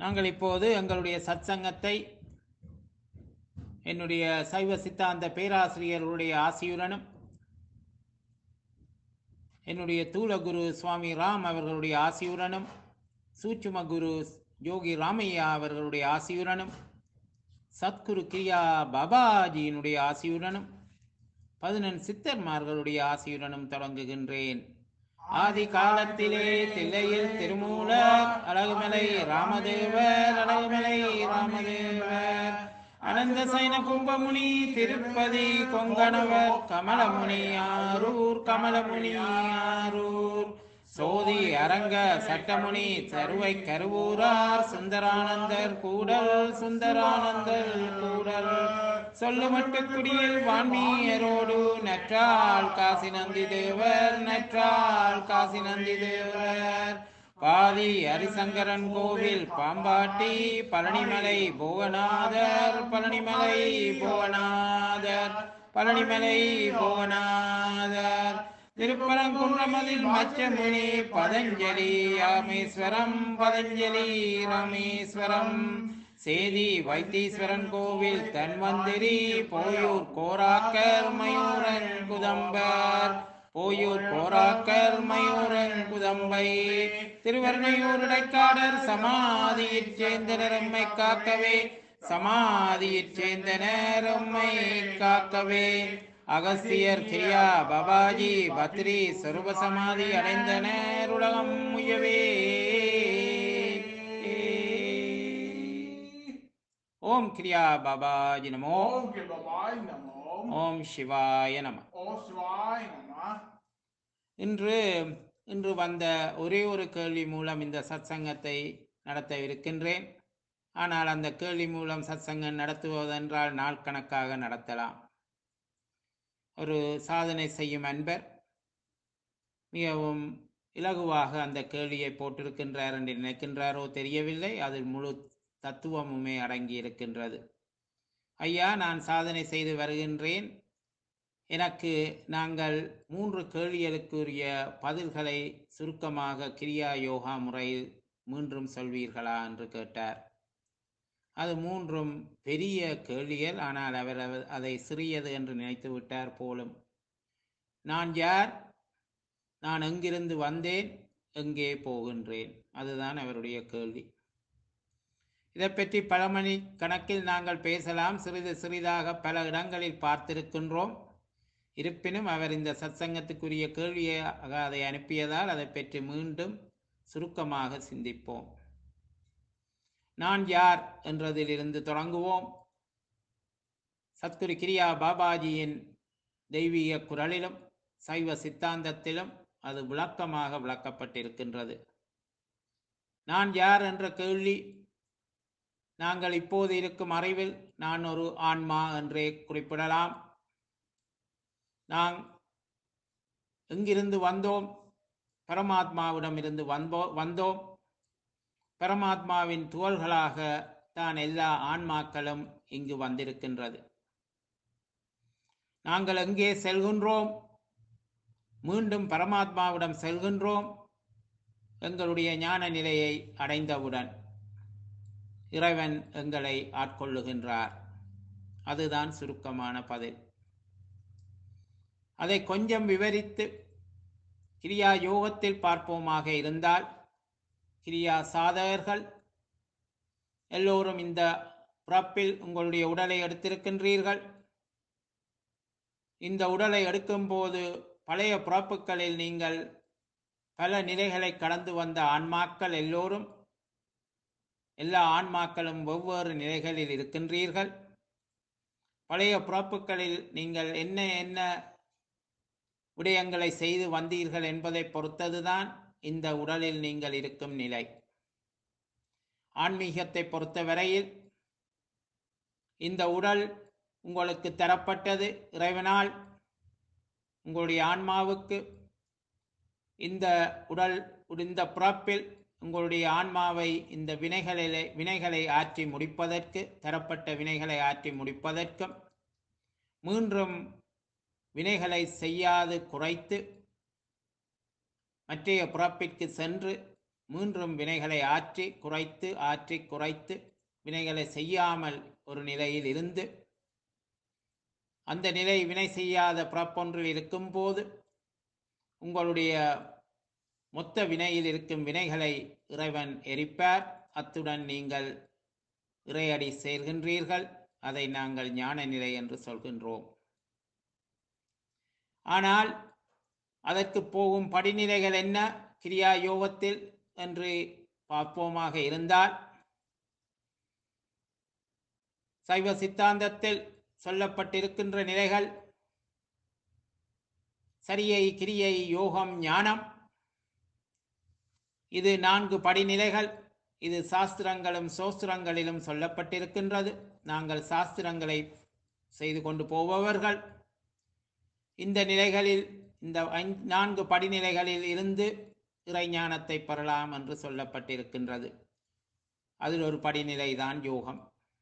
நாங்கள் இப்போது எங்களுடைய சத்சங்கத்தை என்னுடைய சைவ சித்தாந்த பேராசிரியர்களுடைய ஆசியுடனும் என்னுடைய தூலகுரு சுவாமி ராம் அவர்களுடைய ஆசியுடனும் சூட்சும குரு யோகி ராமையா அவர்களுடைய ஆசியுடனும் சத்குரு கிரியா பாபாஜியினுடைய ஆசியுடனும் 11 சித்தர்மார்களுடைய ஆசியுடனும் தொடங்குகின்றேன். ஆதி காலத்திலே தில்லையில் திருமூலர் அழகுமலை ராமதேவர் அழகுமலை ராமதேவர் அனந்த சைன கும்பமுனி திருப்பதி கொங்கணவர் கமலமுனி ஆரூர் கமலமுனி ஆரூர் சோதி அரங்க சட்டமுனி சருவை கருவூரார் சுந்தரானந்தர் கூடல் சுந்தரானந்தர் கூடல் சொல்லுமட்டு குடியில் வான்மீயரோடு நற்றாள் காசி நந்தி தேவர் நற்றாள் காசி நந்தி தேவர் பாதி ஹரிசங்கரன் கோவில் பாம்பாட்டி பழனிமலை போகநாதர் பழனிமலை போகநாதர் பழனிமலை போகநாதர் திருப்பரங்குன்றமதில் மச்சமுனி பதஞ்சலி ராமேஸ்வரம் பதஞ்சலி ராமேஸ்வரம் சேதி வைத்தீஸ்வரன் கோவில் தன்வந்திரி போயூர் கோராக்கர் மயூரன் குதம்பர் போயூர் கோராக்கர் மயூரன் குதம்பை திருவர்ணையூர் இடைக்காடர் சமாதியிற் சேர்ந்தனர் எம்மை காக்கவே சமாதியிற் சேர்ந்தனர் எம்மை காக்கவே அகஸ்தியர் கிரியா பாபாஜி பத்ரி சொரூப சமாதி அடைந்தனர் உலகம் முயவே. ஓம் கிரியா பாபாஜி நமோ. ஓம் சிவாய நம. இன்று வந்த ஒரே ஒரு கேள்வி மூலம் இந்த சத்சங்கத்தை நடத்த இருக்கின்றேன். ஆனால் அந்த கேள்வி மூலம் சத்சங்கம் நடத்துவதென்றால் நாள் கணக்காக நடத்தலாம். ஒரு சாதனை செய்யும் அன்பர் மிகவும் இலகுவாக அந்த கேள்வியை போட்டிருக்கின்றார் என்று நினைக்கின்றாரோ தெரியவில்லை. அதில் முழு தத்துவமுமே அடங்கி இருக்கின்றது. ஐயா, நான் சாதனை செய்து வருகின்றேன். எனக்கு நாங்கள் 3 கேள்விகளுக்குரிய பதில்களை சுருக்கமாக கிரியா யோகா முறையில் மீண்டும் சொல்வீர்களா என்று கேட்டார். அது 3 பெரிய கேள்விகள். ஆனால் அவர் அதை சிறியது என்று நினைத்து விட்டார் போலும். நான் யார், நான் எங்கிருந்து வந்தேன், எங்கே போகின்றேன், அதுதான் அவருடைய கேள்வி. இதை பற்றி பல மணி கணக்கில் நாங்கள் பேசலாம். சிறிது சிறிதாக பல இடங்களில் பார்த்திருக்கின்றோம். இருப்பினும் அவர் இந்த சத்சங்கத்துக்குரிய கேள்வியை அதை அனுப்பியதால் அதை பற்றி மீண்டும் சுருக்கமாக சிந்திப்போம். நான் யார் என்றதிலிருந்து தொடங்குவோம். சத்குரு கிரியா பாபாஜியின் தெய்வீக குரலிலும் சைவ சித்தாந்தத்திலும் அது விளக்கமாக விளக்கப்பட்டிருக்கின்றது. நான் யார் என்ற கேள்வி நாங்கள் இப்போது இருக்கும் அறிவில் நான் ஒரு ஆன்மா என்றே குறிப்பிடலாம். நாம் எங்கிருந்து வந்தோம்? பரமாத்மாவிடம் இருந்து வந்தோம். பரமாத்மாவின் துவல்களாக தான் எல்லா ஆன்மாக்களும் இங்கு வந்திருக்கின்றது. நாங்கள் எங்கே செல்கின்றோம்? மீண்டும் பரமாத்மாவிடம் செல்கின்றோம். எங்களுடைய ஞான நிலையை அடைந்தவுடன் இறைவன் எங்களை ஆட்கொள்ளுகின்றார். அதுதான் சுருக்கமான பதில். அதை கொஞ்சம் விவரித்து கிரியா யோகத்தில் பார்ப்போமாக இருந்தால், கிரியா சாதகர்கள் எல்லோரும் இந்த பிறப்பில் உங்களுடைய உடலை எடுத்திருக்கின்றீர்கள். இந்த உடலை எடுக்கும்போது பழைய பிறப்புகளில் நீங்கள் பல நிலைகளை கடந்து வந்த ஆன்மாக்கள் எல்லோரும், எல்லா ஆன்மாக்களும் வெவ்வேறு நிலைகளில் இருக்கின்றீர்கள். பழைய பிறப்புகளில் நீங்கள் என்ன என்ன விடயங்களை செய்து வந்தீர்கள் என்பதை பொறுத்ததுதான் இந்த உடலில் நீங்கள் இருக்கும் நிலை. ஆன்மீகத்தை பொறுத்தவரையில் இந்த உடல் உங்களுக்கு தரப்பட்டது இறைவனால். உங்களுடைய ஆன்மாவுக்கு இந்த உடல், இந்த பிறப்பில் உங்களுடைய ஆன்மாவை இந்த வினைகளை ஆற்றி முடிப்பதற்கு, தரப்பட்ட வினைகளை ஆற்றி முடிப்பதற்கும், மீண்டும் வினைகளை செய்யாது குறைத்து மற்றைய பிறப்பிற்கு சென்று மீண்டும் வினைகளை ஆற்றி குறைத்து வினைகளை செய்யாமல் ஒரு நிலையில் இருந்து அந்த நிலை வினை செய்யாத பிறப்பொன்றில் இருக்கும்போது உங்களுடைய மொத்த வினையில் இருக்கும் வினைகளை இறைவன் எரிப்பார். அத்துடன் நீங்கள் இறையடி சேர்கின்றீர்கள். அதை நாங்கள் ஞான நிலை என்று சொல்கின்றோம். ஆனால் அதற்கு போகும் படிநிலைகள் என்ன கிரியா யோகத்தில் என்று பார்ப்போமாக இருந்தால், சைவ சித்தாந்தத்தில் சொல்லப்பட்டிருக்கின்ற நிலைகள் சரியை, கிரியை, யோகம், ஞானம். இது 4 படிநிலைகள். இது சாஸ்திரங்களும் சோஸ்திரங்களிலும் சொல்லப்பட்டிருக்கின்றது. நாங்கள் சாஸ்திரங்களை செய்து கொண்டு போபவர்கள். இந்த நிலைகளில், இந்த 4 படிநிலைகளில் இருந்து இறைஞானத்தை பெறலாம் என்று சொல்லப்பட்டிருக்கின்றது. அதில் ஒரு படிநிலை தான் யோகம்.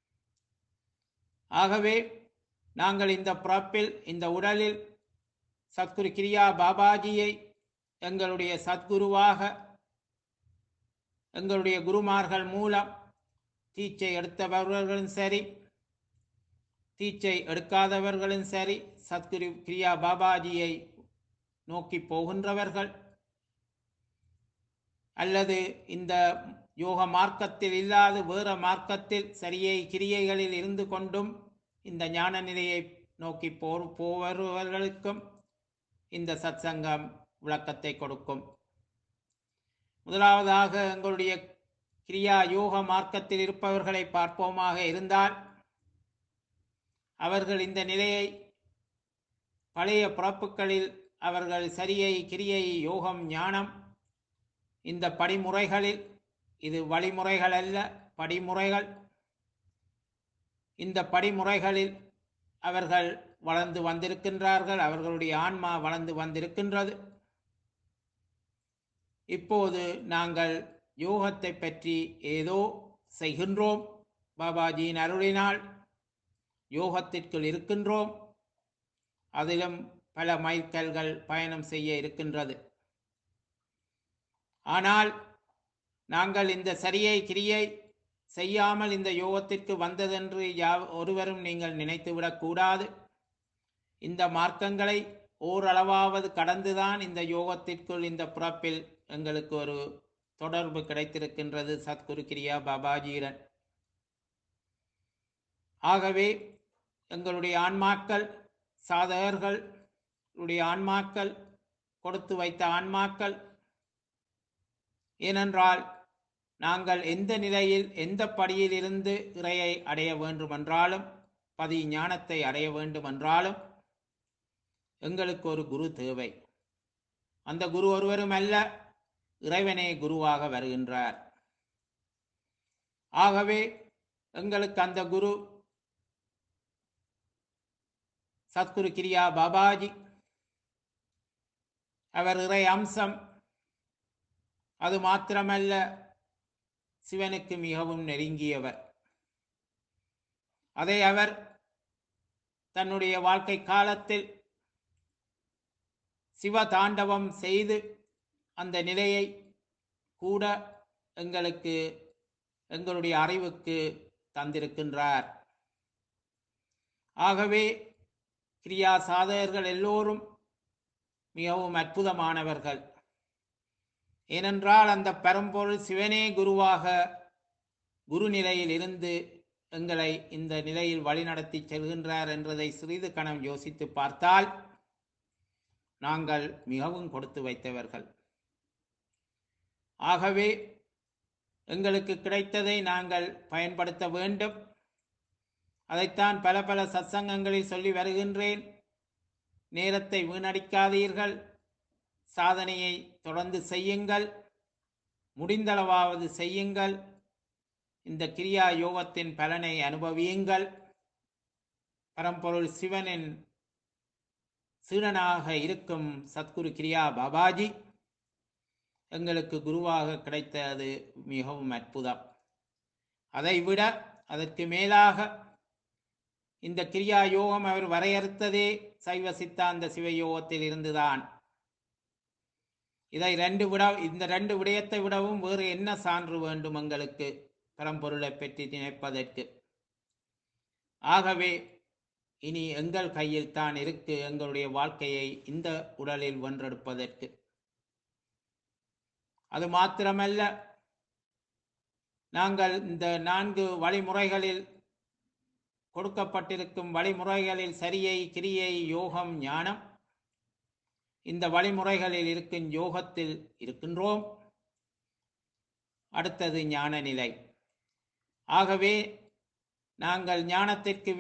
ஆகவே நாங்கள் இந்த பிறப்பில், இந்த உடலில் சத்குரு கிரியா பாபாஜியை எங்களுடைய சத்குருவாக, எங்களுடைய குருமார்கள் மூலம் தீட்சை எடுத்தவர்களும் சரி, தீட்சை எடுக்காதவர்களும் சரி, சத்குரு கிரியா பாபாஜியை நோக்கி போகின்றவர்கள் அல்லது இந்த யோக மார்க்கத்தில் இல்லாது வேறு மார்க்கத்தில் சரியை கிரியைகளில் இருந்து கொண்டும் இந்த ஞான நிலையை நோக்கி போவர்களுக்கும் இந்த சத்சங்கம் விளக்கத்தை கொடுக்கும். முதலாவதாக எங்களுடைய கிரியா யோக மார்க்கத்தில் இருப்பவர்களை பார்ப்போமாக இருந்தால், அவர்கள் இந்த நிலையை பழைய பிறப்புகளில் அவர்கள் சரியை, கிரியை, யோகம், ஞானம் இந்த படிமுறைகளில், இது வழிமுறைகள் அல்ல, படிமுறைகள், இந்த படிமுறைகளில் அவர்கள் வளர்ந்து வந்திருக்கின்றார்கள். அவர்களுடைய ஆன்மா வளர்ந்து வந்திருக்கின்றது. இப்போது நாங்கள் யோகத்தை பற்றி ஏதோ செய்கின்றோம். பாபாஜியின் அருளினால் யோகத்திற்குள் இருக்கின்றோம். அதிலும் பல மைல்கல்கள் பயணம் செய்ய இருக்கின்றது. ஆனால் நாங்கள் இந்த சரியை கிரியை செய்யாமல் இந்த யோகத்திற்கு வந்ததென்று ஒருவரும் நீங்கள் நினைத்துவிடக்கூடாது. இந்த மார்க்கங்களை ஓரளவாவது கடந்துதான் இந்த யோகத்திற்குள், இந்த பிறப்பில் எங்களுக்கு ஒரு தொடர்பு கிடைத்திருக்கின்றது சத்குரு கிரியா பாபாஜியுடன். ஆகவே எங்களுடைய ஆன்மாக்கள், சாதகர்களுடைய ஆன்மாக்கள், கொடுத்து வைத்த ஆன்மாக்கள், ஏனென்றால் நாங்கள் எந்த நிலையில், எந்த படியில் இருந்து இறையை அடைய வேண்டுமென்றாலும், பதி ஞானத்தை அடைய வேண்டுமென்றாலும் எங்களுக்கு ஒரு குரு தேவை. அந்த குரு ஒருவரும் அல்ல, இறைவனே குருவாக வருகின்றார். ஆகவே எங்களுக்கு அந்த குரு சத்குரு கிரியா பாபாஜி. அவர் இறை அம்சம். அது மாத்திரமல்ல, சிவனுக்கு மிகவும் நெருங்கியவர். அதை அவர் தன்னுடைய வாழ்க்கை காலத்தில் சிவ தாண்டவம் செய்து அந்த நிலையை கூட எங்களுக்கு, எங்களுடைய அறிவுக்கு தந்திருக்கின்றார். ஆகவே கிரியா சாதகர்கள் எல்லோரும் மிகவும் அற்புதமானவர்கள். ஏனென்றால் அந்த பரம்பொருள் சிவனே குருவாக, குரு நிலையில் இருந்து எங்களை இந்த நிலையில் வழிநடத்தி செல்கின்றார் என்றதை சிறிது கணம் யோசித்து பார்த்தால் நாங்கள் மிகவும் கொடுத்து வைத்தவர்கள். ஆகவே எங்களுக்கு கிடைத்ததை நாங்கள் பயன்படுத்த வேண்டும். அதைத்தான் பல பல சத்சங்கங்களில் சொல்லி வருகின்றேன். நேரத்தை வீணடிக்காதீர்கள். சாதனையை தொடர்ந்து செய்யுங்கள். முடிந்தளவாவது செய்யுங்கள். இந்த கிரியா யோகத்தின் பலனை அனுபவியுங்கள். பரம்பொருள் சிவனின் சீடனாக இருக்கும் சத்குரு கிரியா பாபாஜி எங்களுக்கு குருவாக கிடைத்தது மிகவும் அற்புதம். அதைவிட அதற்கு மேலாக இந்த கிரியா யோகம் அவர் வரையறுத்ததே சைவ சித்தாந்த சிவயோகத்தில் இருந்துதான். இந்த ரெண்டு விடயத்தை விடவும் வேறு என்ன சான்று வேண்டும் எங்களுக்கு பரம்பொருளை பற்றி நினைப்பதற்கு? ஆகவே இனி எங்கள் கையில் தான் இருக்கு எங்களுடைய வாழ்க்கையை இந்த உடலில் வென்றெடுப்பதற்கு. அது மாத்திரமல்ல, நாங்கள் இந்த 4 வழிமுறைகளில் கொடுக்கப்பட்டிருக்கும் வழிமுறைகளில் சரியை, கிரியை, யோகம், ஞானம், இந்த வழிமுறைகளில் இருக்கும் யோகத்தில் இருக்கின்றோம். அடுத்தது ஞான நிலை. ஆகவே நாங்கள் ஞானத்திற்கு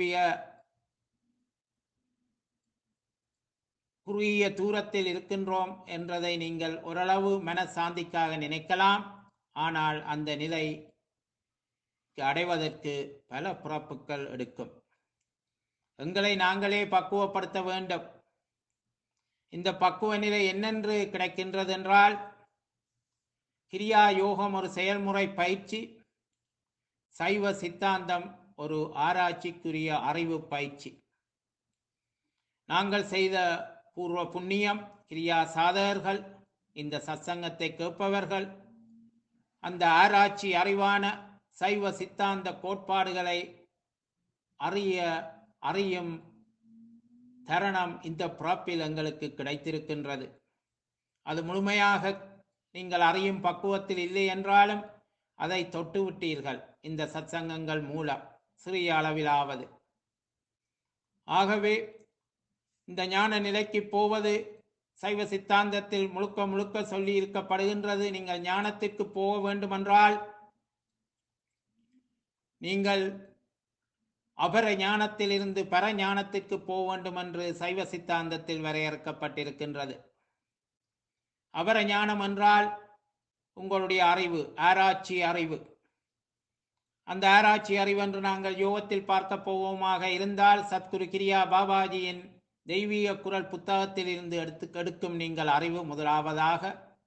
குறுகிய தூரத்தில் இருக்கின்றோம் என்றதை நீங்கள் ஓரளவு மனசாந்திக்காக நினைக்கலாம். ஆனால் அந்த நிலை அடைவதற்கு பல பிறப்புகள் எடுக்கும். எங்களை நாங்களே பக்குவப்படுத்த வேண்டும். இந்த பக்குவ நிலை என்னென்று கிடைக்கின்றது என்றால், கிரியா யோகம் ஒரு செயல்முறை பயிற்சி, சைவ சித்தாந்தம் ஒரு ஆராய்ச்சிக்குரிய அறிவு பயிற்சி. நாங்கள் செய்த பூர்வ புண்ணியம், கிரியா சாதகர்கள், இந்த சத்சங்கத்தை கேட்பவர்கள், அந்த ஆராய்ச்சி அறிவான சைவ சித்தாந்த கோட்பாடுகளை அறியும் தருணம் இந்த பிறப்பில் எங்களுக்கு கிடைத்திருக்கின்றது. அது முழுமையாக நீங்கள் அறியும் பக்குவத்தில் இல்லை என்றாலும் அதை தொட்டுவிட்டீர்கள் இந்த சத்சங்கங்கள் மூலம், சிறிய அளவிலாவது. ஆகவே இந்த ஞான நிலைக்கு போவது சைவ சித்தாந்தத்தில் முழுக்க முழுக்க சொல்லி இருக்கப்படுகின்றது. நீங்கள் ஞானத்திற்கு போக வேண்டுமென்றால் நீங்கள் அபர ஞானத்தில் இருந்து பர ஞானத்திற்கு போக வேண்டும் என்று சைவ சித்தாந்தத்தில் வரையறுக்கப்பட்டிருக்கின்றது. அபர ஞானம் என்றால் உங்களுடைய அறிவு, ஆராய்ச்சி அறிவு. அந்த ஆராய்ச்சி அறிவு என்று நாங்கள் யோகத்தில் பார்க்க போவோமாக இருந்தால், சத்குரு கிரியா பாபாஜியின் தெய்வீக குரல் புத்தகத்தில் இருந்து எடுக்கும் நீங்கள் அறிவு முதலாவதாக.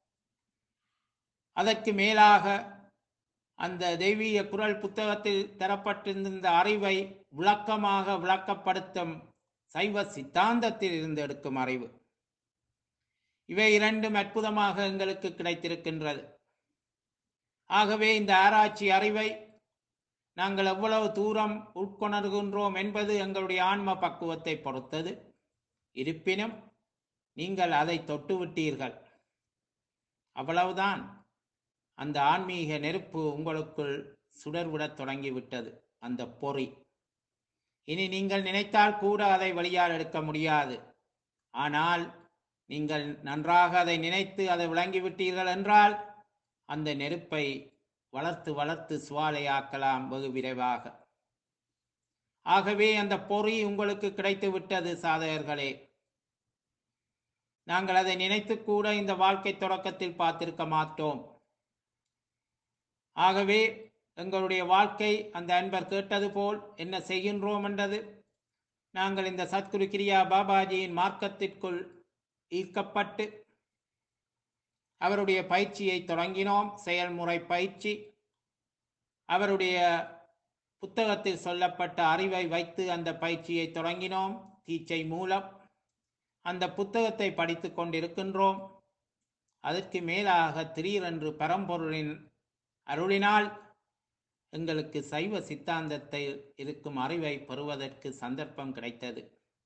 அதற்கு மேலாக அந்த தெய்வீக குரல் புத்தகத்தில் தரப்பட்டிருந்த அறிவை விளக்கமாக விளக்கப்படுத்தும் சைவ சித்தாந்தத்தில் இருந்து எடுக்கும் அறிவு. இவை இரண்டும் அற்புதமாக எங்களுக்கு கிடைத்திருக்கின்றது. ஆகவே இந்த ஆராய்ச்சி அறிவை நாங்கள் எவ்வளவு தூரம் உட்கொணர்கின்றோம் என்பது எங்களுடைய ஆன்ம பக்குவத்தை பொறுத்தது. இருப்பினும் நீங்கள் அதை தொட்டுவிட்டீர்கள், அவ்வளவுதான். அந்த ஆன்மீக நெருப்பு உங்களுக்குள் சுடர்விடத் தொடங்கிவிட்டது, அந்த பொறி. இனி நீங்கள் நினைத்தால் கூட அதை வெளியால் எடுக்க முடியாது. ஆனால் நீங்கள் நன்றாக அதை நினைத்து அதை விளங்கிவிட்டீர்கள் என்றால் அந்த நெருப்பை வளர்த்து வளர்த்து சுவாலையாக்கலாம் வெகு விரைவாக. ஆகவே அந்த பொறி உங்களுக்கு கிடைத்து விட்டது சாதகர்களே. நாங்கள் அதை நினைத்து கூட இந்த வாழ்க்கை தொடக்கத்தில் பார்த்திருக்க மாட்டோம். ஆகவே எங்களுடைய வாழ்க்கை அந்த அன்பர் கேட்டது போல் என்ன செய்கின்றோம் என்றது, நாங்கள் இந்த சத்குரு கிரியா பாபாஜியின் மார்க்கத்திற்குள் ஈர்க்கப்பட்டு அவருடைய பயிற்சியை தொடங்கினோம். செயல்முறை பயிற்சி. அவருடைய புத்தகத்தில் சொல்லப்பட்ட அறிவை வைத்து அந்த பயிற்சியை தொடங்கினோம். தீட்சை மூலம் அந்த புத்தகத்தை படித்து கொண்டிருக்கின்றோம். அதற்கு மேலாக திடீரென்று பரம்பொருளின் அருளினால் எங்களுக்கு சைவ சித்தாந்தத்தில் இருக்கும் அறிவை பெறுவதற்கு சந்தர்ப்பம் கிடைத்தது.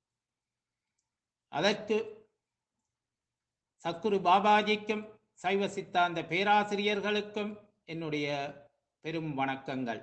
அதற்கு சத்குரு பாபாஜிக்கும் சைவ சித்தாந்த பேராசிரியர்களுக்கும் என்னுடைய பெரும் வணக்கங்கள்.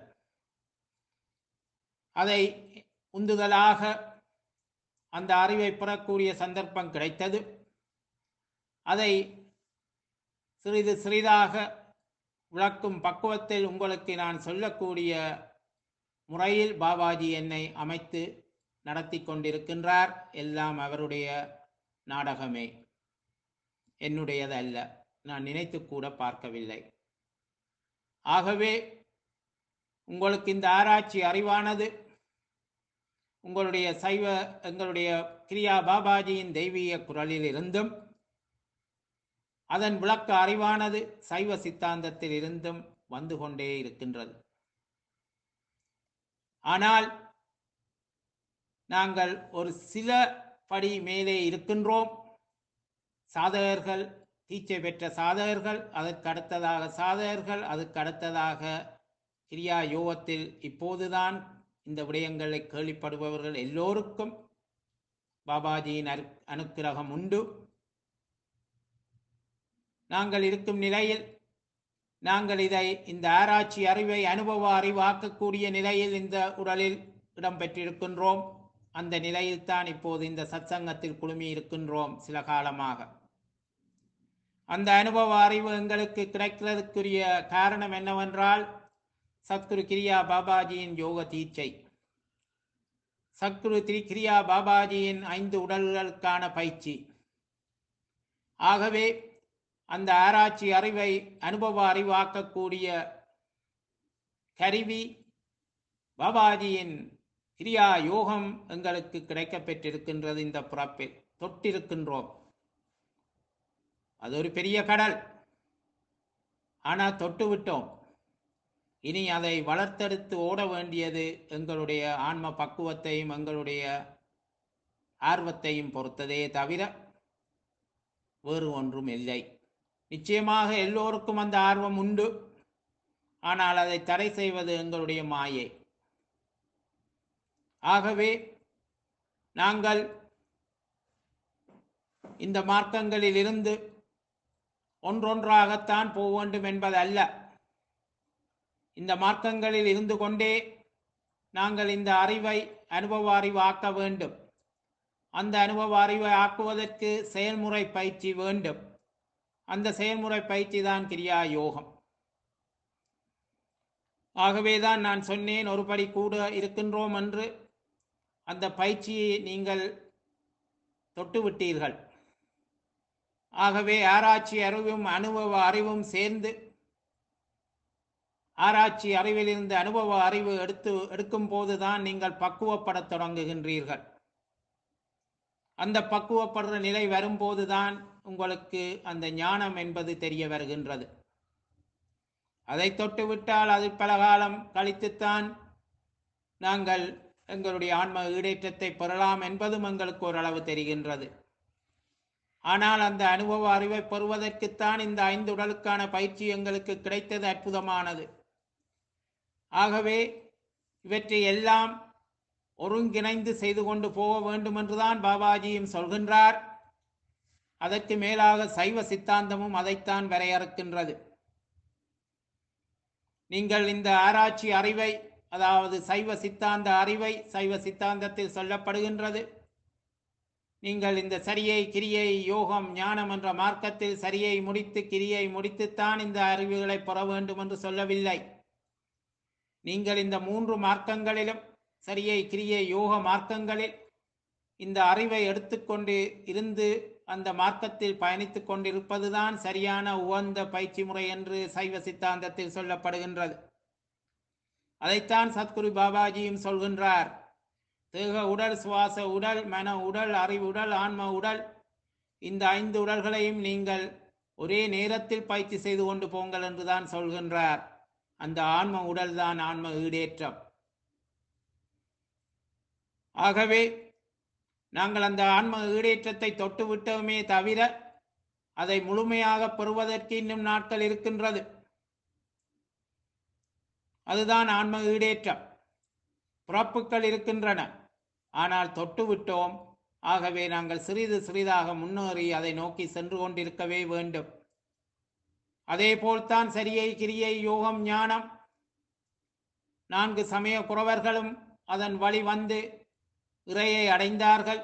அதை உந்துதலாக அந்த அறிவை பெறக்கூடிய சந்தர்ப்பம் கிடைத்தது. அதை சிறிது சிறிதாக விளக்கும் பக்குவத்தில் உங்களுக்கு நான் சொல்லக்கூடிய முறையில் பாபாஜி என்னை அமைத்து நடத்தி கொண்டிருக்கின்றார். எல்லாம் அவருடைய நாடகமே, என்னுடையது அல்ல. நான் நினைத்து கூட பார்க்கவில்லை. ஆகவே உங்களுக்கு இந்த ஆராய்ச்சி அறிவானது எங்களுடைய கிரியா பாபாஜியின் தெய்வீக குரலில் இருந்தும், அதன் விளக்க அறிவானது சைவ சித்தாந்தத்தில் இருந்தும் வந்து கொண்டே இருக்கின்றது. ஆனால் நாங்கள் ஒரு சில படி மேலே இருக்கின்றோம். சாதகர்கள் தீட்சை பெற்ற சாதகர்கள், அதற்கு அடுத்ததாக சாதகர்கள், அதுக்கு அடுத்ததாக கிரியா யோகத்தில் இப்போதுதான் இந்த விடயங்களை கேள்விப்படுபவர்கள் எல்லோருக்கும் பாபாஜியின் அனுக்கிரகம் உண்டு. நாங்கள் இருக்கும் நிலையில் நாங்கள் இந்த ஆராய்ச்சி அறிவை அனுபவ அறிவாக்கக்கூடிய நிலையில் இந்த உடலில் இடம்பெற்றிருக்கின்றோம். அந்த நிலையில்தான் இப்போது இந்த சத்சங்கத்தில் குழுமி இருக்கின்றோம் சில காலமாக. அந்த அனுபவ அறிவு எங்களுக்கு கிடைக்கிறதுக்குரிய காரணம் என்னவென்றால் சத்குரு கிரியா பாபாஜியின் யோக தீட்சை, சத்குரு கிரியா பாபாஜியின் 5 உடல்களுக்கான பயிற்சி. ஆகவே அந்த ஆராய்ச்சி அறிவை அனுபவ அறிவாக்கக்கூடிய கருவி பாபாஜியின் கிரியா யோகம் எங்களுக்கு கிடைக்கப்பெற்றிருக்கின்றது. இந்த பிறப்பில் தொட்டிருக்கின்றோம். அது ஒரு பெரிய கடல், ஆனால் தொட்டு விட்டோம். இனி அதை வளர்த்தெடுத்து ஓட வேண்டியது எங்களுடைய ஆன்ம பக்குவத்தையும் எங்களுடைய ஆர்வத்தையும் பொறுத்ததே தவிர வேறு ஒன்றும் இல்லை. நிச்சயமாக எல்லோருக்கும் அந்த ஆர்வம் உண்டு, ஆனால் அதை தடை செய்வது எங்களுடைய மாயை. ஆகவே நாங்கள் இந்த மார்க்கங்களில் இருந்து ஒன்றொன்றாகத்தான் போக வேண்டும் என்பதல்ல. இந்த மார்க்கங்களில் இருந்து கொண்டே நாங்கள் இந்த அறிவை அனுபவ அறிவு ஆக்க வேண்டும். அந்த அனுபவ அறிவை ஆக்குவதற்கு செயல்முறை பயிற்சி வேண்டும். அந்த செயல்முறை பயிற்சி தான் கிரியா யோகம். ஆகவேதான் நான் சொன்னேன், ஒரு படி கூட இருக்கின்றோம் என்று. அந்த பயிற்சியை நீங்கள் தொட்டுவிட்டீர்கள். ஆகவே ஆராய்ச்சி அறிவும் அனுபவ அறிவும் சேர்ந்து, ஆராய்ச்சி அறிவிலிருந்து அனுபவ அறிவு எடுக்கும் போதுதான் நீங்கள் பக்குவப்படத் தொடங்குகின்றீர்கள். அந்த பக்குவப்படுற நிலை வரும்போதுதான் உங்களுக்கு அந்த ஞானம் என்பது தெரிய வருகின்றது. அதை தொட்டுவிட்டால் அது பல காலம் கழித்துத்தான் நாங்கள் எங்களுடைய ஆன்ம ஈடேற்றத்தை பெறலாம் என்பதும் எங்களுக்கு ஓரளவு தெரிகின்றது. ஆனால் அந்த அனுபவ அறிவை பெறுவதற்குத்தான் இந்த 5 உடலுக்கான பயிற்சி எங்களுக்கு கிடைத்தது. அற்புதமானது. ஆகவே இவற்றை எல்லாம் ஒருங்கிணைந்து செய்து கொண்டு போக வேண்டும் என்றுதான் பாபாஜியும் சொல்கின்றார். அதற்கு மேலாக சைவ சித்தாந்தமும் அதைத்தான் வரையறுக்கின்றது. நீங்கள் இந்த ஆராய்ச்சி அறிவை, அதாவது சைவ சித்தாந்த அறிவை, சைவ சித்தாந்தத்தில் சொல்லப்படுகின்றது, நீங்கள் இந்த சரியை கிரியை யோகம் ஞானம் என்ற மார்க்கத்தில் சரியை முடித்து கிரியை முடித்துத்தான் இந்த அறிவுகளை பெற வேண்டும் என்று சொல்லவில்லை. நீங்கள் இந்த 3 மார்க்கங்களிலும், சரியை கிரியை யோக மார்க்கங்களில் இந்த அறிவை எடுத்துக்கொண்டு இருந்து அந்த மார்க்கத்தில் பயணித்து கொண்டிருப்பதுதான் சரியான உகந்த பயிற்சி முறை என்று சைவ சித்தாந்தத்தில் சொல்லப்படுகின்றது. அதைத்தான் சத்குரு பாபாஜியும் சொல்கின்றார். தேக உடல், சுவாச உடல், மன உடல், அறிவு உடல், ஆன்ம உடல், இந்த 5 உடல்களையும் நீங்கள் ஒரே நேரத்தில் பயிற்சி செய்து கொண்டு போங்கள் என்றுதான் சொல்கின்றார். அந்த ஆன்ம உடல் தான் ஆன்ம ஈடேற்றம். ஆகவே நாங்கள் அந்த ஆன்ம ஈடேற்றத்தை தொட்டு விட்டோமே தவிர அதை முழுமையாக பெறுவதற்கு இன்னும் நாட்கள் இருக்கின்றது. அதுதான் ஆன்ம ஈடேற்றம். பிறப்புகள் இருக்கின்றன, ஆனால் தொட்டு விட்டோம். ஆகவே நாங்கள் சிறிது சிறிதாக முன்னேறி அதை நோக்கி சென்று கொண்டிருக்கவே வேண்டும். அதே போல்தான் சரியை கிரியை யோகம் ஞானம் 4 சமய குறவர்களும் அதன் வழி வந்து இறையை அடைந்தார்கள்.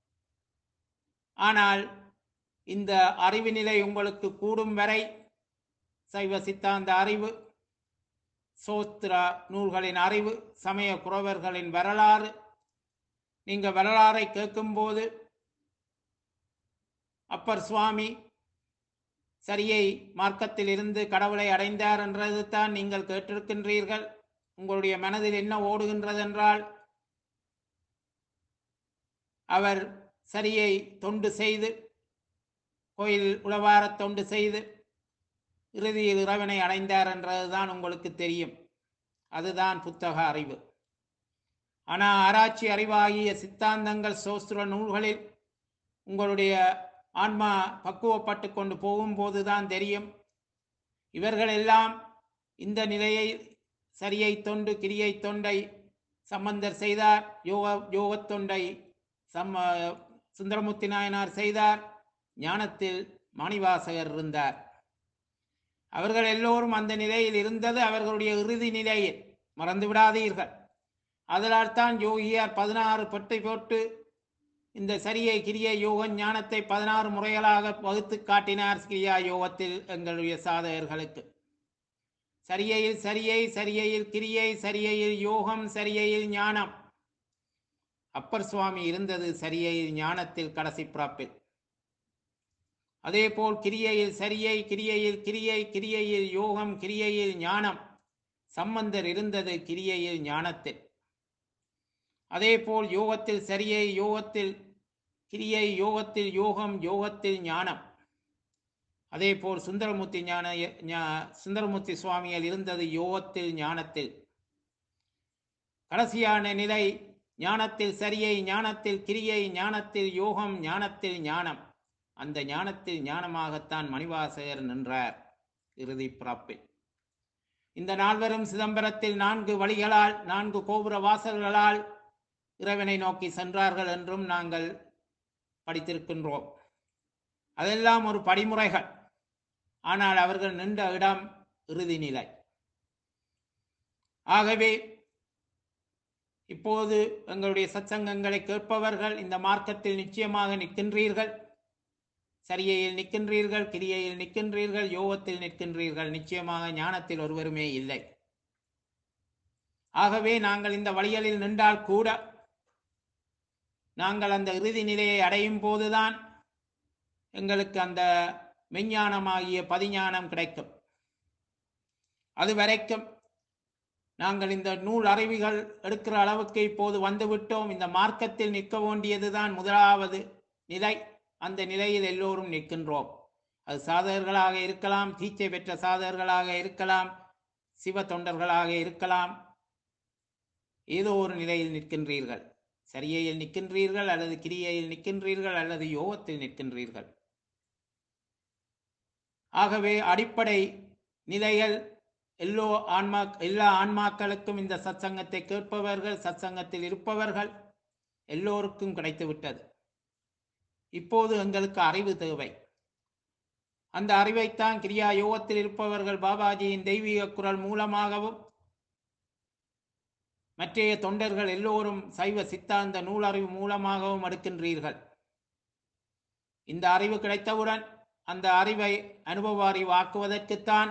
ஆனால் இந்த அறிவு நிலை உங்களுக்கு கூடும் வரை சைவ சித்தாந்த அறிவு, சோஸ்திர நூல்களின் அறிவு, சமய குறவர்களின் வரலாறு, நீங்க வரலாறை கேட்கும்போது அப்பர் சுவாமி சரியை மார்க்கத்தில் இருந்து கடவுளை அடைந்தார் என்றது தான் நீங்கள் கேட்டிருக்கின்றீர்கள். உங்களுடைய மனதில் என்ன ஓடுகின்றது என்றால், அவர் சரியை தொண்டு செய்து, கோயில் உளவார தொண்டு செய்து இறுதியில் இறைவனை அடைந்தார் என்றதுதான் உங்களுக்கு தெரியும். அதுதான் புத்தக அறிவு. ஆனால் ஆராய்ச்சி அறிவாகிய சித்தாந்தங்கள், சோஸ்திர நூல்களில் உங்களுடைய ஆன்மா பக்குவப்பட்டு கொண்டு போகும்போதுதான் தெரியும். இவர்கள் எல்லாம் இந்த நிலையை சரியை தொண்டு கிரியை தொண்டை சம்பந்தர் செய்தார், யோகத் தொண்டை சம்ம சுந்தரமூர்த்தி நாயனார் செய்தார், ஞானத்தில் மாணிவாசகர் இருந்தார். அவர்கள் எல்லோரும் அந்த நிலையில் இருந்தது அவர்களுடைய இறுதி நிலையில், மறந்து விடாதீர்கள். அதனால் தான் யோகியார் 16 பட்டை போட்டு இந்த சரியை கிரியை யோக ஞானத்தை 16 முறைகளாக வகுத்து காட்டினார். கிரியா யோகத்தில் எங்களுடைய சாதகர்களுக்கு சரியையில் சரியை, சரியையில் கிரியை, சரியையில் யோகம், சரியையில் ஞானம். அப்பர் சுவாமி இருந்தது சரியையில் ஞானத்தில் கடைசி பிறப்பில். அதேபோல் கிரியையில் சரியை, கிரியையில் கிரியை, கிரியையில் யோகம், கிரியையில் ஞானம். சம்பந்தர் இருந்தது கிரியையில் ஞானத்தில். அதேபோல் யோகத்தில் சரியை, யோகத்தில் கிரியை, யோகத்தில் யோகம், யோகத்தில் ஞானம். அதேபோல் சுந்தரமூர்த்தி சுவாமிகள் இருந்தது யோகத்தில் ஞானத்தில். கடைசியான நிலை ஞானத்தில் சரியை, ஞானத்தில் கிரியை, ஞானத்தில் யோகம், ஞானத்தில் ஞானம். அந்த ஞானத்தில் ஞானமாகத்தான் மணிவாசகர் நின்றார் இறுதி பிறப்பில். இந்த நால்வரும் சிதம்பரத்தில் 4 வழிகளால் 4 கோபுர வாசல்களால் இறைவனை நோக்கி சென்றார்கள் என்றும் நாங்கள் படித்திருக்கின்றோம். அதெல்லாம் ஒரு படிமுறைகள். ஆனால் அவர்கள் நின்ற இடம் இறுதி நிலை. ஆகவே இப்போது எங்களுடைய சத்சங்கங்களை கேட்பவர்கள் இந்த மார்க்கத்தில் நிச்சயமாக நிற்கின்றீர்கள். சரியையில் நிற்கின்றீர்கள், கிரியையில் நிற்கின்றீர்கள், யோகத்தில் நிற்கின்றீர்கள். நிச்சயமாக ஞானத்தில் ஒருவருமே இல்லை. ஆகவே நாங்கள் இந்த வழிகளில் நின்றால் கூட நாங்கள் அந்த இறுதி நிலையை அடையும் போதுதான் எங்களுக்கு அந்த மெஞ்ஞானமாகிய பதிஞானம் கிடைக்கும். அது வரைக்கும் நாங்கள் இந்த நூல் அறிவுகள் எடுக்கிற அளவுக்கு இப்போது வந்துவிட்டோம். இந்த மார்க்கத்தில் நிற்க வேண்டியதுதான் முதலாவது நிலை. அந்த நிலையில் எல்லோரும் நிற்கின்றோம். அது சாதகர்களாக இருக்கலாம், தீட்சை பெற்ற சாதகர்களாக இருக்கலாம், சிவ தொண்டர்களாக இருக்கலாம். ஏதோ ஒரு நிலையில் நிற்கின்றீர்கள். சரியையில் நிற்கின்றீர்கள், அல்லது கிரியையில் நிற்கின்றீர்கள், அல்லது யோகத்தில் நிற்கின்றீர்கள். ஆகவே அடிப்படை நிலைகள் எல்லா ஆன்மாக்களுக்கும் இந்த சத்சங்கத்தை கேட்பவர்கள், சத்சங்கத்தில் இருப்பவர்கள் எல்லோருக்கும் கிடைத்துவிட்டது. இப்போது எங்களுக்கு அறிவு தேவை. அந்த அறிவைத்தான் கிரியா யோகத்தில் இருப்பவர்கள் பாபாஜியின் தெய்வீக குரல் மூலமாகவும் மற்றைய தொண்டர்கள் எல்லோரும் சைவ சித்தாந்த நூலறிவு மூலமாகவும் எடுக்கின்றீர்கள். இந்த அறிவு கிடைத்தவுடன் அந்த அறிவை அனுபவ அறிவாக்குவதற்குத்தான்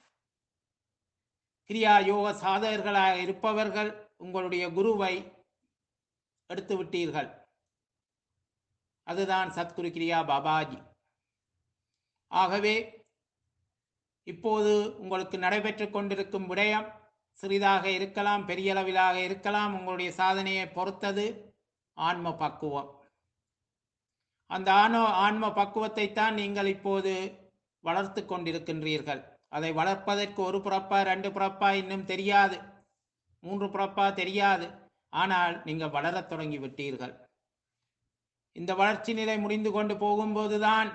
கிரியா யோக சாதகர்களாக இருப்பவர்கள் உங்களுடைய குருவை எடுத்து விட்டீர்கள். அதுதான் சத்குரு கிரியா பாபாஜி. ஆகவே இப்போது உங்களுக்கு நடைபெற்று கொண்டிருக்கும் விடயம் சிறிதாக இருக்கலாம், பெரிய அளவிலாக இருக்கலாம். உங்களுடைய சாதனையை பொறுத்தது ஆன்ம பக்குவம். அந்த ஆன்ம பக்குவத்தை தான் நீங்கள் இப்போது வளர்த்து கொண்டிருக்கின்றீர்கள். அதை வளர்ப்பதற்கு 1 பிறப்பா 2 பிறப்பா இன்னும் தெரியாது, 3 பிறப்பா தெரியாது. ஆனால் நீங்கள் வளரத் தொடங்கி விட்டீர்கள். இந்த வளர்ச்சி நிலை முடிந்து கொண்டு போகும்போதுதான்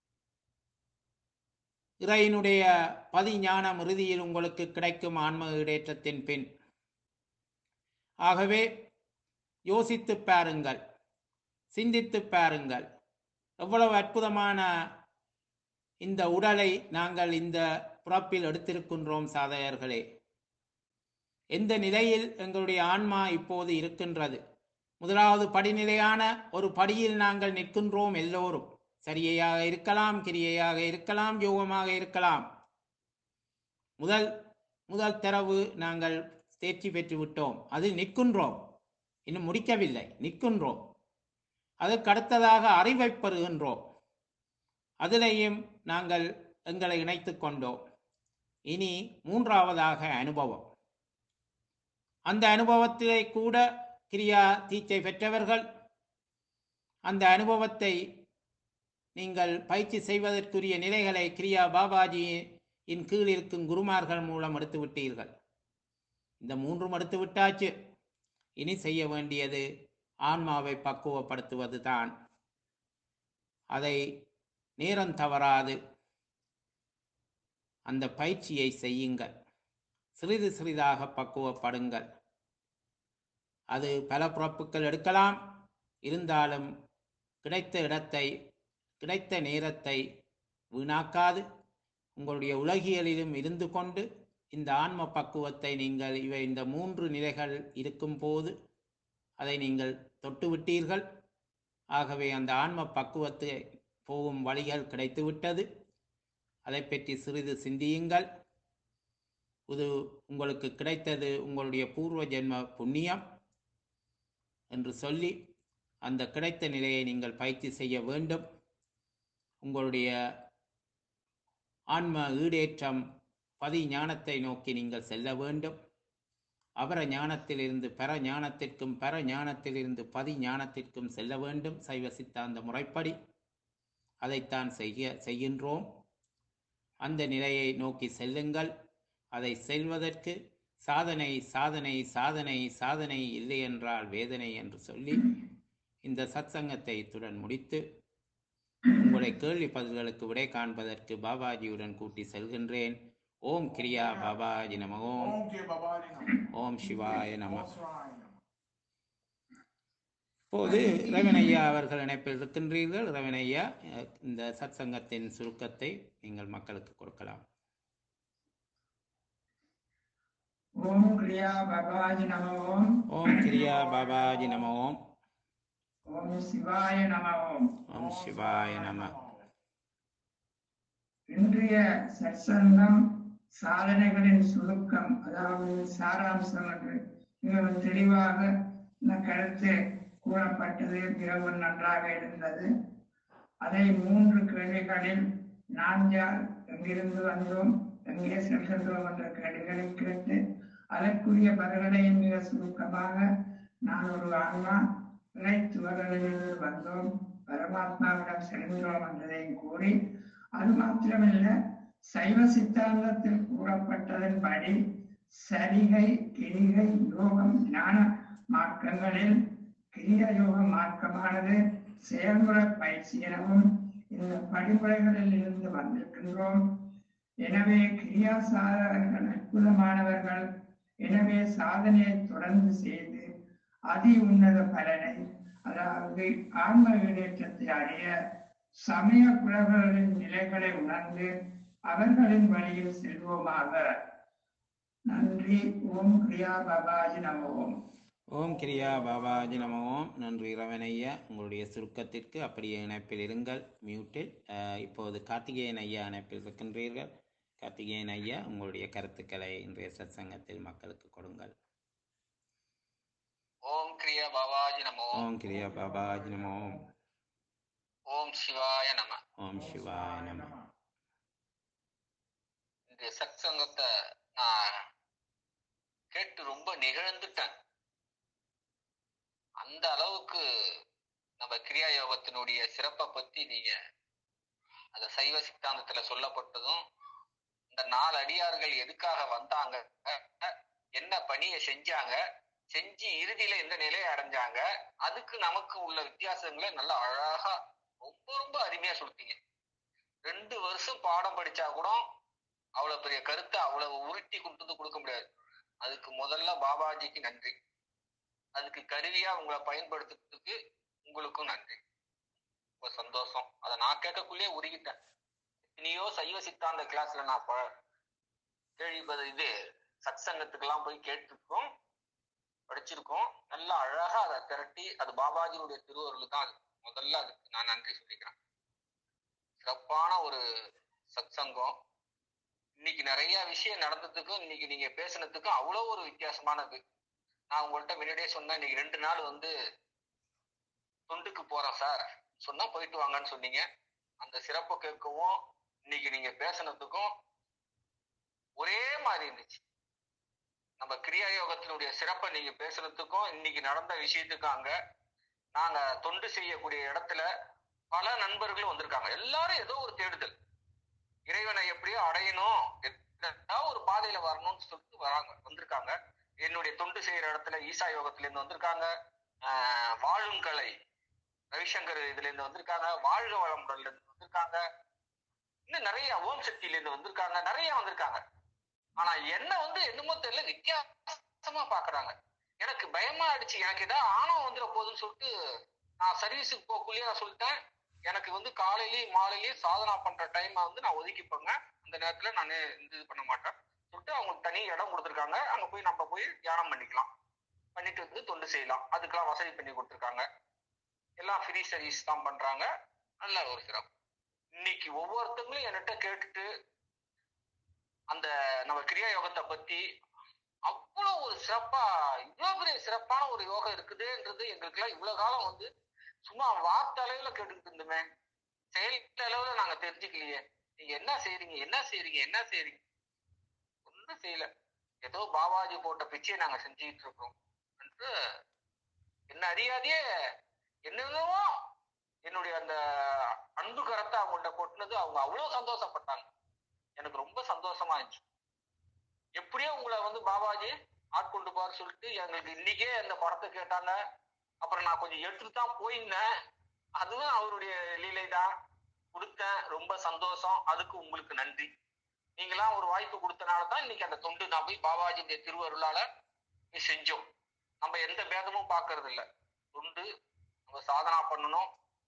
இறையினுடைய பதிஞானம் இறுதியில் உங்களுக்கு கிடைக்கும் ஆன்ம இடேற்றத்தின் பின். ஆகவே யோசித்து பாருங்கள், சிந்தித்து பாருங்கள். எவ்வளவு அற்புதமான இந்த உடலை நாங்கள் இந்த பிறப்பில் எடுத்திருக்கின்றோம் சாதகர்களே. எந்த நிலையில் எங்களுடைய ஆன்மா இப்போது இருக்கின்றது? முதலாவது படிநிலையான ஒரு படியில் நாங்கள் நிற்கின்றோம் எல்லோரும். சரியையாக இருக்கலாம், கிரியையாக இருக்கலாம், யோகமாக இருக்கலாம். முதல் தரவு நாங்கள் தேர்ச்சி பெற்று விட்டோம். அதில் நிற்கின்றோம், இன்னும் முடிக்கவில்லை, நிற்கின்றோம். அதற்கு அடுத்ததாக அறிவை பெறுகின்றோம். அதிலேயும் நாங்கள் எங்களை இணைத்து கொண்டோம். இனி 3வதாக அனுபவம். அந்த அனுபவத்திலே கூட கிரியா தீட்சை பெற்றவர்கள் அந்த அனுபவத்தை நீங்கள் பயிற்சி செய்வதற்குரிய நிலைகளை கிரியா பாபாஜியின் கீழ் இருக்கும் குருமார்கள் மூலம் எடுத்து விட்டீர்கள். இந்த 3ம் எடுத்து விட்டாச்சு. இனி செய்ய வேண்டியது ஆன்மாவை பக்குவப்படுத்துவது தான். அதை நேரம் தவறாது அந்த பயிற்சியை செய்யுங்கள். சிறிது சிறிதாக பக்குவப்படுங்கள். அது பல பிறப்புகள் எடுக்கலாம். இருந்தாலும் கிடைத்த இடத்தை, கிடைத்த நேரத்தை வீணாக்காது உங்களுடைய உலகியலிலும் இருந்து கொண்டு இந்த ஆன்ம பக்குவத்தை நீங்கள் இந்த 3 நிலைகள் இருக்கும் போது அதை நீங்கள் தொட்டுவிட்டீர்கள். ஆகவே அந்த ஆன்ம பக்குவத்தை போகும் வழிகள் கிடைத்துவிட்டது. அதை பற்றி சிறிது சிந்தியுங்கள். இது உங்களுக்கு கிடைத்தது உங்களுடைய பூர்வ ஜென்ம புண்ணியம் என்று சொல்லி அந்த கிடைத்த நிலையை நீங்கள் பயிற்சி செய்ய வேண்டும். உங்களுடைய ஆன்ம ஈடேற்றம் பதி ஞானத்தை நோக்கி நீங்கள் செல்ல வேண்டும். அபர ஞானத்திலிருந்து பர ஞானத்திற்கும், பர ஞானத்திலிருந்து பதி ஞானத்திற்கும் செல்ல வேண்டும். சைவ சித்தாந்த முறைப்படி அதைத்தான் செய்கின்றோம். அந்த நிலையை நோக்கி செல்லுங்கள். அதை செல்வதற்கு சாதனை சாதனை சாதனை சாதனை இல்லை என்றால் வேதனை என்று சொல்லி இந்த சத்சங்கத்தை இத்துடன் முடித்து உங்களை கேள்வி பதில்களுக்கு விடை காண்பதற்கு பாபாஜியுடன் கூட்டி செல்கின்றேன். ஓம் கிரியா பாபாஜி நம. ஓம் ஓம் சிவாய நம. இப்போது ரவணையா அவர்கள் இணைப்பில் இருக்கின்றீர்கள். ரவணையா, இந்த சத்சங்கத்தின் சுருக்கத்தை நீங்கள் மக்களுக்கு கொடுக்கலாம். ஓம் கிரியா பாபாஜி நம. ஓம் ஓம் கிரியா பாபாஜி நம. ஓம் ஓம் சிவாய நம. ஓம் ஓம் சிவாய நம. இன்றைய சற்சங்கம் சாதனைகளின் சுருக்கம், அதாவது சாராம்சம் என்று மிகவும் தெளிவாக இந்த கருத்து கூறப்பட்டது. மிகவும் நன்றாக இருந்தது. அதை 3 கேள்விகளில் நாம் யார், எங்கிருந்து வந்தோம், எங்கே செல்கின்றோம் என்ற கேள்விகளை கேட்டு அதற்குரிய பதில்களை மிக சுருக்கமாக நான் ஒரு ஆன்மா இறைத்துவர்களிலிருந்து வந்தோம், பரமாத்மாவிடம் செல்கிறோம் என்றதையும் கூறி, அது மாத்திரமல்ல சைவ சித்தாந்தத்தில் கூறப்பட்டதன்படி சரிகை, கிரிகை, யோகம், ஞான மார்க்கங்களில் கிரியா யோக மார்க்கமானது செயல்முறை பயிற்சி எனவும் இந்த படிமுறைகளில் இருந்து வந்திருக்கின்றோம். எனவே கிரியா சாதகர்கள் அற்புதமானவர்கள். எனவே சாதனையை தொடர்ந்து செய்து அதி உன்னத பலனை, அதாவது ஆன்ம ஈடேற்றத்தை அடைய சமய குலகளின் நிலைகளை உணர்ந்து அவர்களின் வழியில் செல்வோமாக. நன்றி. ஓம் கிரியா பாபாஜி நம. ஓம் ஓம் கிரியா பாபாஜி நம. ஓம். நன்றி ரவணையா, உங்களுடைய சுருக்கத்திற்கு. அப்படியே இணைப்பில் இருங்கள், மியூட்டில். இப்போது கார்த்திகேயன் ஐயா இணைப்பில் இருக்கின்றீர்கள். கார்த்திகேயன் ஐயா, உங்களுடைய கருத்துக்களை இன்றைய சத்சங்கத்தில் மக்களுக்கு கொடுங்கள். ஓம் கிரியா பாபாஜி நமோ. ஓம் கிரியா பாபாஜி நமோ. ஓம் சிவாய நம. ஓம் சிவாய நம. இந்த சத்சங்கத்தை நான் கேட்டு ரொம்ப நிகழ்ந்துட்டேன். அந்த அளவுக்கு நம்ம கிரியா யோகத்தினுடைய சிறப்பை பத்தி நீங்க அந்த சைவ சித்தாந்தத்துல சொல்லப்பட்டதும், இந்த 4 அடியார்கள் எதுக்காக வந்தாங்க, என்ன பணியை செஞ்சாங்க, செஞ்சு இறுதியில எந்த நிலையை அடைஞ்சாங்க, அதுக்கு நமக்கு உள்ள வித்தியாசங்களை நல்லா அழகா ரொம்ப ரொம்ப அருமையா சொல்லிட்டீங்க. 2 வருஷம் பாடம் படிச்சா கூட அவ்வளவு பெரிய கருத்தை அவ்வளவு உருட்டி கொண்டு கொடுக்க முடியாது. அதுக்கு முதல்ல பாபாஜிக்கு நன்றி. அதுக்கு கருவியா உங்களை பயன்படுத்துறதுக்கு உங்களுக்கும் நன்றி. ரொம்ப சந்தோஷம். அதை நான் கேட்கக்குள்ளேயே உருகிட்டேன். இனியோ சைவ சித்தாந்த கிளாஸ்ல நான் இது சத்சங்கத்துக்கெல்லாம் போய் கேட்டிருக்கோம், படிச்சிருக்கோம். நல்லா அழகா அதை திரட்டி, அது பாபாஜியுடைய திருவருள் தான். அது முதல்ல அதுக்கு நான் நன்றி சொல்லிக்கிறேன். சிறப்பான ஒரு சத்சங்கம். இன்னைக்கு நிறைய விஷயம் நடந்ததுக்கும் இன்னைக்கு நீங்க பேசுனதுக்கும் அவ்வளோ ஒரு வித்தியாசமானது. நான் உங்கள்கிட்ட முன்னாடியே சொன்னேன், இன்னைக்கு 2 நாள் தொண்டுக்கு போறேன் சார் சொன்னா போயிட்டு வாங்கன்னு சொன்னீங்க. அந்த சிறப்பு கேட்கவும் இன்னைக்கு நீங்க பேசுனதுக்கும் ஒரே மாதிரி இருந்துச்சு. நம்ம கிரியா யோகத்தினுடைய சிறப்பை நீங்க பேசுனதுக்கும் இன்னைக்கு நடந்த விஷயத்துக்கும், அங்க நாங்க தொண்டு செய்யக்கூடிய இடத்துல பல நண்பர்களும் வந்திருக்காங்க. எல்லாரும் ஏதோ ஒரு தேடுதல், இறைவனை எப்படியோ அடையணும், ஒரு பாதையில வரணும்னு சொல்லிட்டு வந்திருக்காங்க. என்னுடைய தொண்டு செய்யற இடத்துல ஈசா யோகத்துல இருந்து வந்திருக்காங்க, வாழும் கலை ரவிசங்கர் இதுல இருந்து வந்திருக்காங்க, வாழ்க வளமுடன்ல இருந்து வந்திருக்காங்க, இன்னும் நிறைய ஓம் சக்தியில இருந்து வந்திருக்காங்க, நிறைய வந்திருக்காங்க. ஆனா என்ன என்னமோ தெரியல, வித்தியாசமா பாக்குறாங்க. எனக்கு பயமா ஆயிடுச்சு. எனக்கு ஏதாவது ஆணவம் வந்துட போகுதுன்னு சொல்லிட்டு நான் சர்வீஸுக்கு போகக்குள்ளேயே நான் சொல்லிட்டேன், எனக்கு காலையிலயும் மாலையிலயும் சாதனா பண்ற டைம் நான் ஒதுக்கிப்பேங்க, அந்த நேரத்துல நான் இது பண்ண மாட்டேன் சொல்லிட்டு அவங்களுக்கு தனி இடம் கொடுத்துருக்காங்க. அங்க போய் நம்ம போய் தியானம் பண்ணிக்கலாம், பண்ணிட்டு தொண்டு செய்யலாம். அதுக்கெல்லாம் வசதி பண்ணி கொடுத்துருக்காங்க. எல்லாம் ஃப்ரீ சர்வீஸ் தான் பண்றாங்க. நல்ல ஒரு சிறப்பு. இன்னைக்கு ஒவ்வொருத்தங்களும் என்கிட்ட கேட்டுட்டு அந்த நம்ம கிரியா யோகத்தை பத்தி அவ்வளவு ஒரு சிறப்பா, இவ்வளவு பெரிய சிறப்பான ஒரு யோகம் இருக்குதுன்றது எங்களுக்கு எல்லாம் இவ்வளவு காலம் சும்மா வார்த்தை அளவுல கேட்டுக்கிட்டு இருந்துமே, செயல் அளவுல நாங்க தெரிஞ்சுக்கலையே. நீங்க என்ன செய்றீங்க, என்ன செய்றீங்க, என்ன செய்றீங்க? ஒன்றும் செய்யல, ஏதோ பாபாஜி போட்ட பிச்சையை நாங்க செஞ்சுக்கிட்டு இருக்கோம் என்று என்ன அறியாதையே என்னென்னவோ என்னுடைய அந்த அன்பு கரத்தை அவங்கள்ட்ட கொட்டினது. அவங்க அவ்வளவு சந்தோஷப்பட்டாங்க. எனக்கு ரொம்ப சந்தோஷமா இருந்துச்சு. எப்படியோ உங்களை பாபாஜி ஆட்கொண்டு பாரு சொல்லிட்டு எங்களுக்கு இன்னைக்கே அந்த படத்தை கேட்டாங்க. அப்புறம் நான் கொஞ்சம் எடுத்துட்டு தான் போயிருந்தேன், அதுவும் அவருடைய லீலை தான் கொடுத்தேன். ரொம்ப சந்தோஷம். அதுக்கு உங்களுக்கு நன்றி. நீங்களாம் ஒரு வாய்ப்பு கொடுத்தனால தான் இன்னைக்கு அந்த தொண்டு நான் போய் பாபாஜியுடைய திருவருளால செஞ்சோம். நம்ம எந்த பேதமும் பார்க்கறது இல்லை. தொண்டு நம்ம சாதனா பண்ணணும்.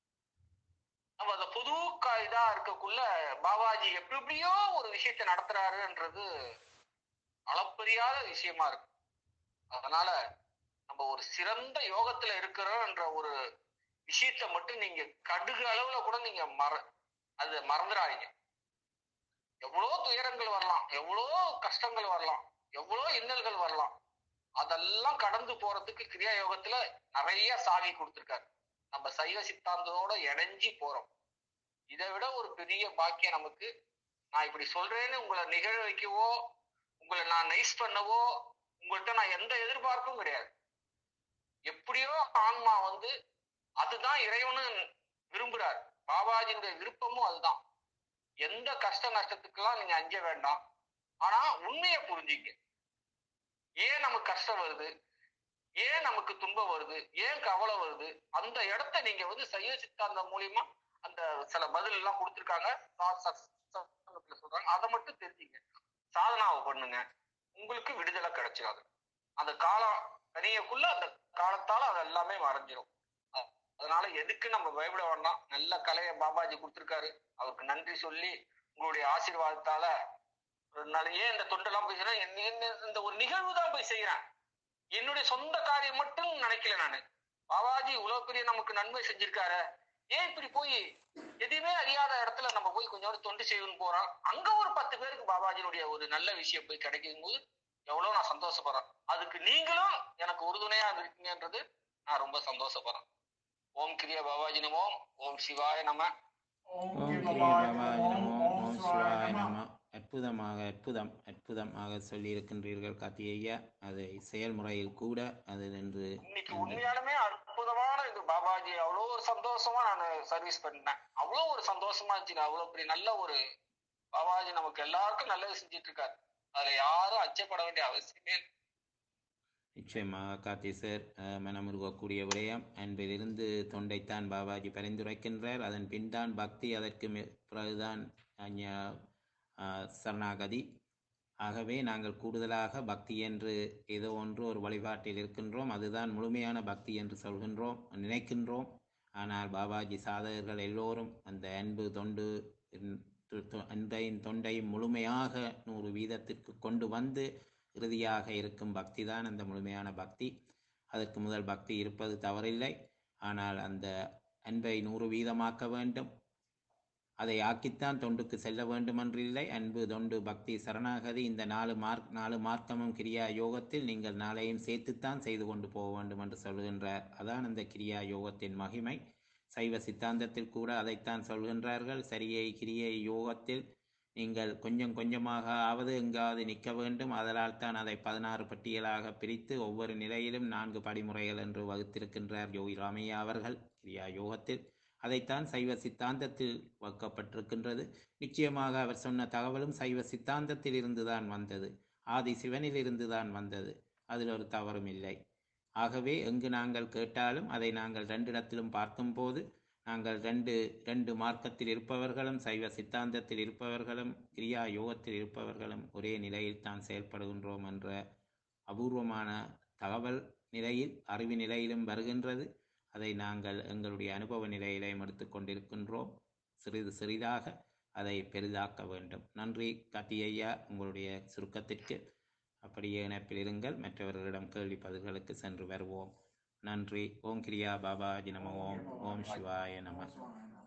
நம்ம அந்த புது இதா இருக்கக்குள்ள பாபாஜி எப்படியோ ஒரு விஷயத்தை நடத்துறாருன்றது அளப்பரியாத விஷயமா இருக்கு. அதனால நம்ம ஒரு சிறந்த யோகத்துல இருக்கிறோம்ன்ற ஒரு விஷயத்த மட்டும் நீங்க கடுகு அளவுல கூட நீங்க அது மறந்துடாதீங்க. எவ்வளோ துயரங்கள் வரலாம், எவ்வளோ கஷ்டங்கள் வரலாம், எவ்வளோ இன்னல்கள் வரலாம், அதெல்லாம் கடந்து போறதுக்கு கிரியா யோகத்துல நிறைய சாவி கொடுத்துருக்காரு. நம்ம சைவ சித்தாந்தத்தோட இணைஞ்சி போறோம். இதை விட ஒரு பெரிய பாக்கியம் நமக்கு. நான் இப்படி சொல்றேன்னு உங்களை நிகழ வைக்கவோ, உங்களை நான் நைஸ் பண்ணவோ, உங்கள்கிட்ட நான் எந்த எதிர்பார்ப்பும் கிடையாது. எப்படியோ ஆன்மா அதுதான் இறைவனு விரும்புறாரு. பாபாஜியுடைய விருப்பமும் அதுதான். எந்த கஷ்ட நஷ்டத்துக்கெல்லாம் நீங்க அஞ்ச வேண்டாம். ஆனா உண்மையை புரிஞ்சுங்க. ஏன் நமக்கு கஷ்டம் வருது, ஏன் நமக்கு துன்பம் வருது, ஏன் கவலை வருது, அந்த இடத்த நீங்க சைவ சித்தாந்தம் மூலியமா அந்த சில பதில் எல்லாம் கொடுத்துருக்காங்க, சொல்றாங்க. அதை மட்டும் தெரிஞ்சுங்க, சாதனாவை பண்ணுங்க, உங்களுக்கு விடுதலை கிடைச்சிடாது. அந்த காலம் தனியக்குள்ள அந்த காலத்தால அது எல்லாமே மறைஞ்சிடும். அதனால எதுக்கு நம்ம பயப்பட வேண்டாம். நல்ல கலையை பாபாஜி கொடுத்துருக்காரு, அவருக்கு நன்றி சொல்லி உங்களுடைய ஆசீர்வாதத்தால ஏன் இந்த தொண்டெல்லாம் போய் செய்யறேன், இந்த ஒரு நிகழ்வு தான் போய் செய்யறேன். என்னுடைய சொந்த காரியம் மட்டும் நினைக்கல நானு. பாபாஜி இவ்வளவு பெரிய நமக்கு நன்மை செஞ்சிருக்காரு, ஏன் இப்படி போய் எதுவுமே அறியாத இடத்துல நம்ம போய் கொஞ்சம் தொண்டு செய்யணும்னு போறோம். அங்க ஒரு 10 பேருக்கு பாபாஜினுடைய ஒரு நல்ல விஷயம் போய் கிடைக்கும் போது எவ்வளவு நான் சந்தோஷப்படுறேன். அதுக்கு நீங்களும் எனக்கு உறுதுணையா இருக்கீங்கன்றது நான் ரொம்ப சந்தோஷப்படுறேன். ஓம் கிரியா பாபாஜி நமோ. ஓம் சிவாய நம. ஓம் கிரியா பாபாஜி நமோ. ஓம் சிவாய நம. அற்புதமாக சொல்லியிருக்கின்றீர்கள் கார்த்திகேயா. அதை செயல்முறையில் கூட அது என்று இன்னைக்கு உண்மையாலுமே அற்புதமான இது. பாபாஜி அவ்வளோ ஒரு சந்தோஷமா நான் சர்வீஸ் பண்ணேன். அவ்வளோ ஒரு சந்தோஷமா இருந்துச்சு. அவ்வளோ பெரிய நல்ல ஒரு பாபாஜி நமக்கு எல்லாருக்கும் நல்லது செஞ்சிட்டு இருக்காரு. அதுல யாரும் அச்சப்பட வேண்டிய அவசியமே இல்லை. நிச்சயமாக கார்த்தி சார், மனமுருகக்கூடிய விடயம். அன்பிலிருந்து தொண்டைத்தான் பாபாஜி பரிந்துரைக்கின்றார். அதன் பின் தான் பக்தி, அதற்கு பிறகுதான் சரணாகதி. ஆகவே நாங்கள் கூடுதலாக பக்தி என்று ஏதோ ஒன்று ஒரு வழிபாட்டில் இருக்கின்றோம், அதுதான் முழுமையான பக்தி என்று சொல்கின்றோம், நினைக்கின்றோம். ஆனால் பாபாஜி சாதகர்கள் எல்லோரும் அந்த அன்பு தொண்டு அன்பையும் தொண்டையும் முழுமையாக 100% கொண்டு வந்து இறுதியாக இருக்கும் பக்தி தான் அந்த முழுமையான பக்தி. அதற்கு முதல் பக்தி இருப்பது தவறில்லை. ஆனால் அந்த அன்பை 100% வேண்டும். அதை ஆக்கித்தான் தொண்டுக்கு செல்ல வேண்டும் என்றில்லை. அன்பு, தொண்டு, பக்தி, சரணாகதி, இந்த 4 மார்க்கமும் கிரியா யோகத்தில் நீங்கள் 4ஐயும் சேர்த்துத்தான் செய்து கொண்டு போக வேண்டும் என்று சொல்கின்றார். அதான் அந்த கிரியா யோகத்தின் மகிமை. சைவ சித்தாந்தத்தில் கூட அதைத்தான் சொல்கின்றார்கள். சரியை கிரியை யோகத்தில் நீங்கள் கொஞ்சம் கொஞ்சமாக எங்காவது நிற்க வேண்டும். அதனால் தான் அதை 16 பட்டியலாக பிரித்து ஒவ்வொரு நிலையிலும் 4 படிமுறைகள் என்று வகுத்திருக்கின்றார் யோகி ராமையா அவர்கள் கிரியா யோகத்தில். அதைத்தான் சைவ சித்தாந்தத்தில் வகுக்கப்பட்டிருக்கின்றது. நிச்சயமாக அவர் சொன்ன தகவலும் சைவ சித்தாந்தத்தில் இருந்துதான் வந்தது, ஆதி சிவனில் இருந்துதான் வந்தது. அதில் ஒரு தவறும் இல்லை. ஆகவே எங்கு நாங்கள் கேட்டாலும் அதை நாங்கள் 2 இடத்திலும் பார்க்கும்போது நாங்கள் ரெண்டு மார்க்கத்தில் இருப்பவர்களும் சைவ சித்தாந்தத்தில் இருப்பவர்களும் கிரியா யோகத்தில் இருப்பவர்களும் ஒரே நிலையில் தான் செயல்படுகின்றோம் என்ற அபூர்வமான தகவல் நிலையில் அறிவு நிலையிலும் வருகின்றது. அதை நாங்கள் எங்களுடைய அனுபவ நிலையிலையும் எடுத்துக்கொண்டிருக்கின்றோம். சிறிது சிறிதாக அதை பெரிதாக்க வேண்டும். நன்றி கார்த்தி ஐயா, உங்களுடைய சுருக்கத்திற்கு. அப்படியே இணைப்பில் இருங்கள். மற்றவர்களிடம் கேள்வி பதில்களுக்கு சென்று வருவோம். நன்றி. ஓம் கிரியா பாபாஜி நம. ஓம் சிவாய நம.